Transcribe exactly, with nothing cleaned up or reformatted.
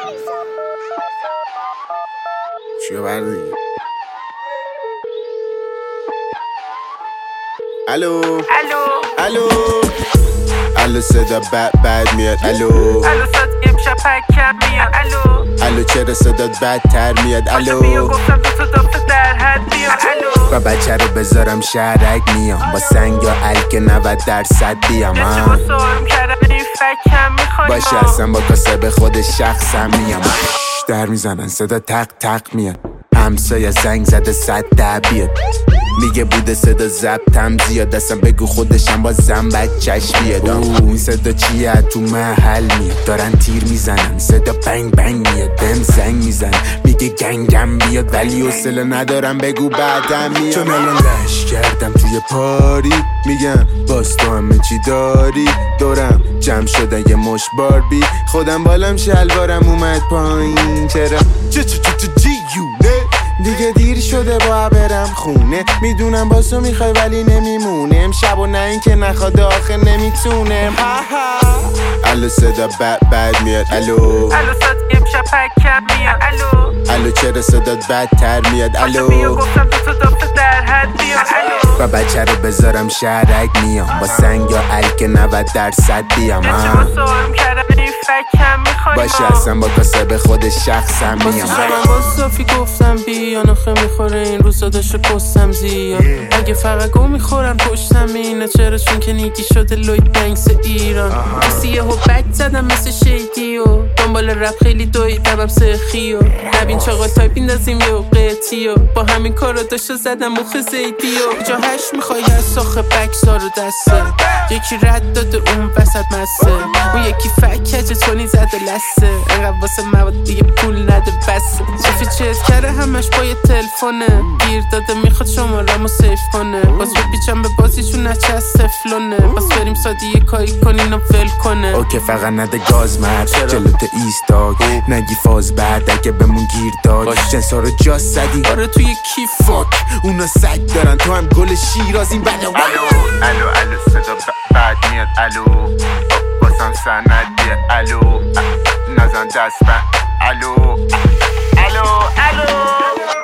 چیه بردی؟ الو الو الو الو صدا بد بد میاد. الو الو صد امشب پکم میاد. الو الو چرا صدات بدتر میاد؟ الو الو بیا گفتم دو تا دافته در حد بیاد. الو با بچه رو بذارم شهرک میام، با سنگ یا الک نود درصد بیام. چی با سارم کردم این فکم میخوای باشه اصلا با کاسه خود شخصم میام. در میزنن صدا تق تق میاد، همسایه زنگ زده صد ده بیاد. میگه بوده صدا ضبطم زیاد، دستم بگو خودشم با زن بچش بیاد. این صدا چیه تو محل میاد، دارن تیر میزنن صدا بنگ بنگ میاد. بهم زنگ میزن میگه گنگم بیاد، ولی حوصله ندارم بگو بعدم میاد. چون الان لش کردم توی پاری، میگم باز تو همه چی داری. دورم جمع شده یه مش باربی، خودم بالم شلوارم اومد پایین. چرا چه چه چه جیونه دیگه دیر شده با برم خونه. میدونم باسو میخوای ولی نمیمونه، امشب و نه این که نخواد آخه نمیتونه. الو صدا بد بد میاد. الو الو صد امشب پکم میاد. الو الو چرا صدات بدتر میاد؟ الو بیا گفتم دو تا دافته در حد بیاد. الو با بچه رو بذارم شهرک میام، با سنگ یا الک نود درصد بیام. چی با سارم کردم این فکم میخوای باشه اصلا با کاسه به خود شخصم میام. شبم با صافی گفتم بیا نخه میخوره این روزا داشته پستم زیاد. اگه فقط گو میخورم پشتم اینه، چرا چون که نیگی شده لوید بنکس ایران. سیه و بک زدم مثل شیدی و دنبال رپ خیلی دویدم هم سخی و نبین چاقا تایپ اندازیم یه قطی و با همین کارا داشته زدم مخ زیدی و جا هشت میخوای از ساخه بکسا رو دسته. یکی رد داده اون وسط مسته، اون یکی فکجه تونی زده لسه. انقدر واسه مواد دیگه پول نده بسه. شفی چت کرده همش با یه تلفونه، گیر داده میخواد شمارمو سیف کنه. باز بپیچم به بازی چون نچه از سفلونه، باز بریم سادی یه کاری کنین و ول کنه. اوکی فقط نده گاز مرد جلوت ایستاد، نگی فاز بعد اگه بمون گیر داد. جنسا رو جا زدی آره توی کیف فاک، اونا سگ دارن تو هم گل شیراز. این بده الو الو الو صدا بد میاد. الو باسم سندیه. الو نزن دست بند. الو الو الو